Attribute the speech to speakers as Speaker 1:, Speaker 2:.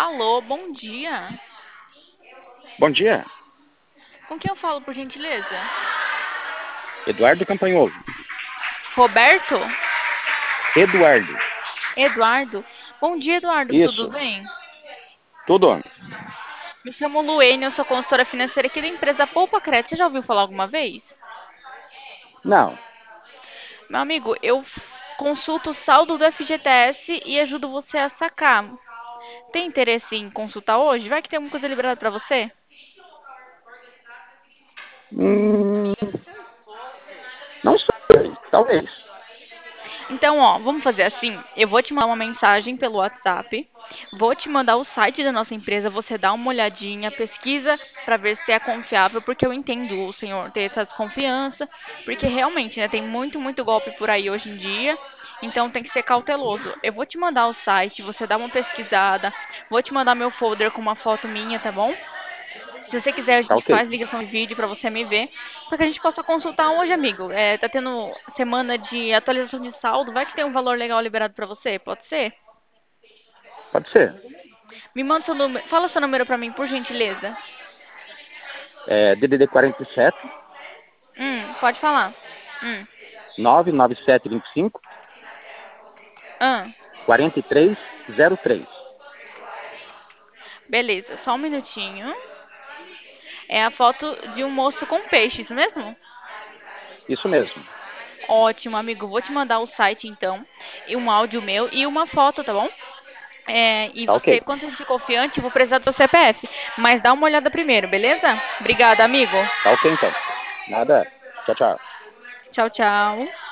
Speaker 1: Alô, bom dia.
Speaker 2: Bom dia,
Speaker 1: Com quem eu falo, por gentileza?
Speaker 2: Eduardo Campanholo.
Speaker 1: Roberto?
Speaker 2: Eduardo.
Speaker 1: Eduardo? Bom dia, Eduardo, tudo
Speaker 2: Isso,
Speaker 1: bem?
Speaker 2: tudo.
Speaker 1: Me chamo Luene, eu sou consultora financeira aqui da empresa Poupa Crédito. Você já ouviu falar alguma vez?
Speaker 2: Não,
Speaker 1: Meu amigo, consulto o saldo do FGTS e ajudo você a sacar. Tem interesse em consultar hoje? Vai que tem alguma coisa liberada para você?
Speaker 2: hum, não sei, talvez.
Speaker 1: Então, ó, vamos fazer assim. Eu vou te mandar uma mensagem pelo WhatsApp. Vou te mandar o site da nossa empresa. Você dá uma olhadinha, pesquisa para ver se é confiável, porque eu entendo o senhor ter essa desconfiança, porque realmente, né, tem muito golpe por aí hoje em dia. Então tem que ser cauteloso. Eu vou te mandar o site, você dá uma pesquisada. Vou te mandar meu folder com uma foto minha, tá bom? Se você quiser, a
Speaker 2: Tá
Speaker 1: gente
Speaker 2: ok.
Speaker 1: faz ligação de vídeo para você me ver, para que a gente possa consultar hoje, amigo. Tá tendo semana de atualização de saldo, vai que tem um valor legal liberado para você, pode ser?
Speaker 2: Pode ser.
Speaker 1: Me manda seu número, fala seu número para mim, por gentileza.
Speaker 2: É DDD 47
Speaker 1: Pode falar. Hum,
Speaker 2: 99725
Speaker 1: ah,
Speaker 2: 4303.
Speaker 1: beleza, só um minutinho. É a foto de um moço com peixe, isso mesmo?
Speaker 2: Isso mesmo.
Speaker 1: Ótimo, amigo. Vou te mandar o site então, e um áudio meu e uma foto, tá bom? E
Speaker 2: Tá ok.
Speaker 1: você, quando você sentir confiante, eu vou precisar do seu CPF. Mas dá uma olhada primeiro, beleza? Obrigada, amigo.
Speaker 2: Tá ok então. Nada. Tchau, tchau.
Speaker 1: Tchau, tchau.